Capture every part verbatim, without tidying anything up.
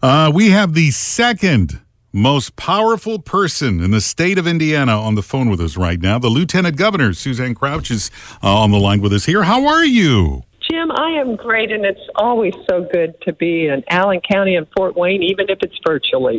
Uh, we have the second most powerful person in the state of Indiana on the phone with us right now. The Lieutenant Governor, Suzanne Crouch, is uh, on the line with us here. How are you? Jim, I am great, and it's always so good to be in Allen County and Fort Wayne, even if it's virtually.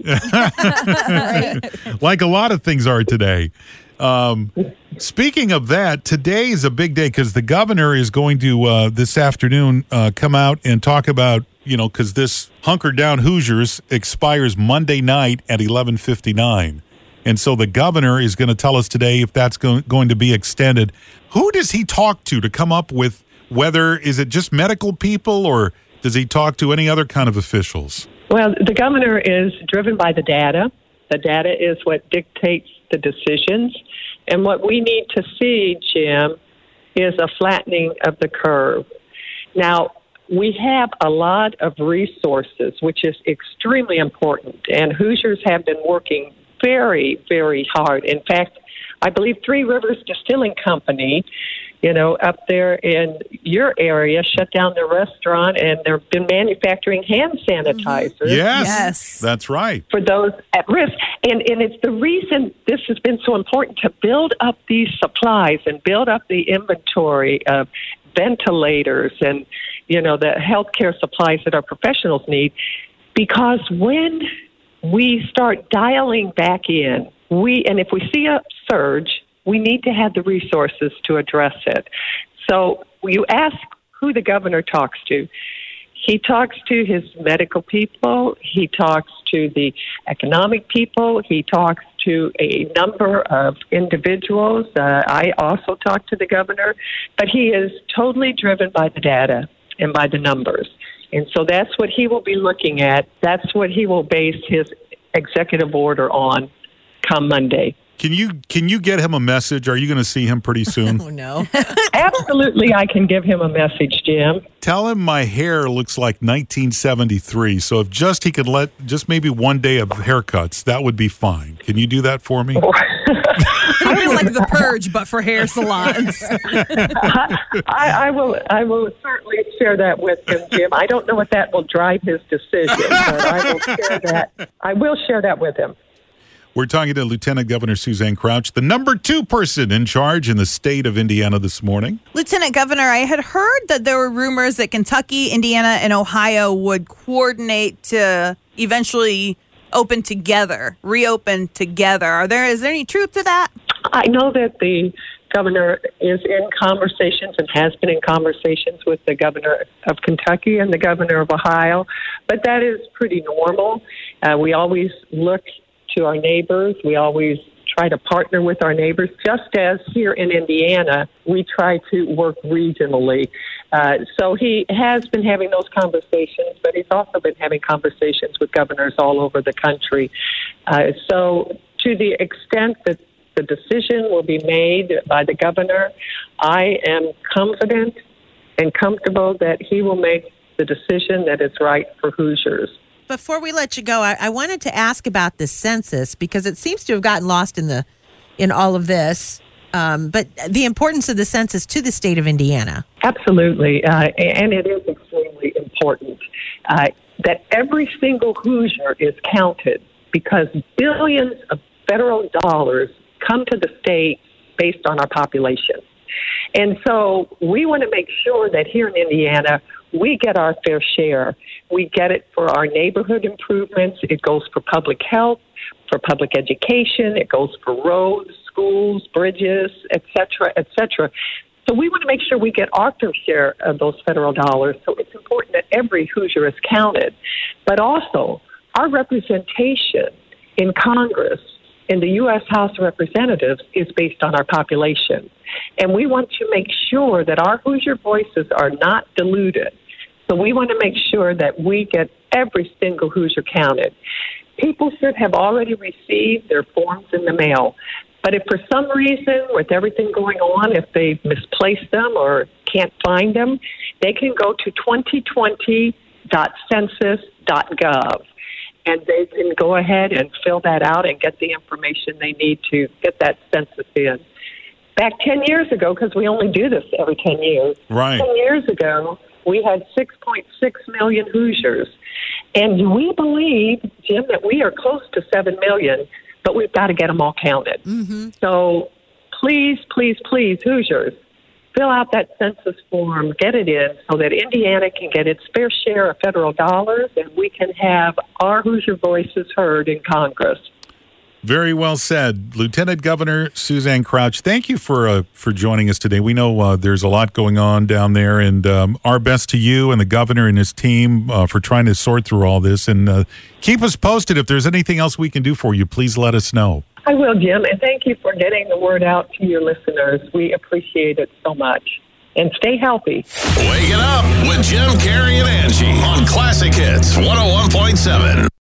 Like a lot of things are today. Um, speaking of that, today is a big day because the governor is going to, uh, this afternoon, uh, come out and talk about, you know, because this Hunker Down Hoosiers expires Monday night at eleven fifty-nine. And so the governor is going to tell us today if that's go- going to be extended. Who does he talk to to come up with whether, is it just medical people or does he talk to any other kind of officials? Well, the governor is driven by the data. The data is what dictates the decisions. And what we need to see, Jim, is a flattening of the curve. Now, we have a lot of resources, which is extremely important. And Hoosiers have been working very, very hard. In fact, I believe Three Rivers Distilling Company, you know, up there in your area, shut down their restaurant, and they've been manufacturing hand sanitizers. Yes, Yes. that's right. For those at risk. And, and it's the reason this has been so important to build up these supplies and build up the inventory of ventilators and, you know, the healthcare supplies that our professionals need. Because when we start dialing back in, we and if we see a surge, we need to have the resources to address it. So you ask who the governor talks to. He talks to his medical people. He talks to the economic people. He talks to a number of individuals. Uh, I also talk to the governor. But he is totally driven by the data and by the numbers. And so that's what he will be looking at. That's what he will base his executive order on come Monday. Can you can you get him a message? Are you going to see him pretty soon? Oh, no. Absolutely, I can give him a message, Jim. Tell him my hair looks like nineteen seventy-three. So if just he could let just maybe one day of haircuts, that would be fine. Can you do that for me? It would be like The Purge, but for hair salons. I, I will. I will certainly share that with him, Jim. I don't know if that will drive his decision, but I will share that. I will share that with him. We're talking to Lieutenant Governor Suzanne Crouch, the number two person in charge in the state of Indiana this morning. Lieutenant Governor, I had heard that there were rumors that Kentucky, Indiana, and Ohio would coordinate to eventually open together, reopen together. Are there? Is there any truth to that? I know that the governor is in conversations and has been in conversations with the governor of Kentucky and the governor of Ohio, but that is pretty normal. Uh, we always look to our neighbors. We always try to partner with our neighbors, just as here in Indiana, we try to work regionally. Uh, so he has been having those conversations, but he's also been having conversations with governors all over the country. Uh, so to the extent that the decision will be made by the governor, I am confident and comfortable that he will make the decision that is right for Hoosiers. Before we let you go, I, I wanted to ask about the census because it seems to have gotten lost in the in all of this. Um, but the importance of the census to the state of Indiana. Absolutely, uh, and it is extremely important uh, that every single Hoosier is counted because billions of federal dollars come to the state based on our population. And so we want to make sure that here in Indiana, we get our fair share. We get it for our neighborhood improvements. It goes for public health, for public education. It goes for roads, schools, bridges, et cetera, et cetera. So we want to make sure we get our fair share of those federal dollars. So it's important that every Hoosier is counted. But also, our representation in Congress, in the U S House of Representatives, is based on our population. And we want to make sure that our Hoosier voices are not diluted. So we want to make sure that we get every single Hoosier counted. People should have already received their forms in the mail. But if for some reason, with everything going on, if they've misplaced them or can't find them, they can go to twenty twenty dot census dot gov. And they can go ahead and fill that out and get the information they need to get that census in. Back ten years ago, because we only do this every ten years, right. ten years ago, we had six point six million Hoosiers. And we believe, Jim, that we are close to seven million, but we've got to get them all counted. Mm-hmm. So please, please, please, Hoosiers, fill out that census form, get it in so that Indiana can get its fair share of federal dollars and we can have our Hoosier voices heard in Congress. Very well said. Lieutenant Governor Suzanne Crouch, thank you for uh, for joining us today. We know uh, there's a lot going on down there, and um, our best to you and the governor and his team uh, for trying to sort through all this. And uh, keep us posted. If there's anything else we can do for you, please let us know. I will, Jim, and thank you for getting the word out to your listeners. We appreciate it so much. And stay healthy. Wake it up with Jim, Carrie, and Angie on Classic Hits one oh one point seven.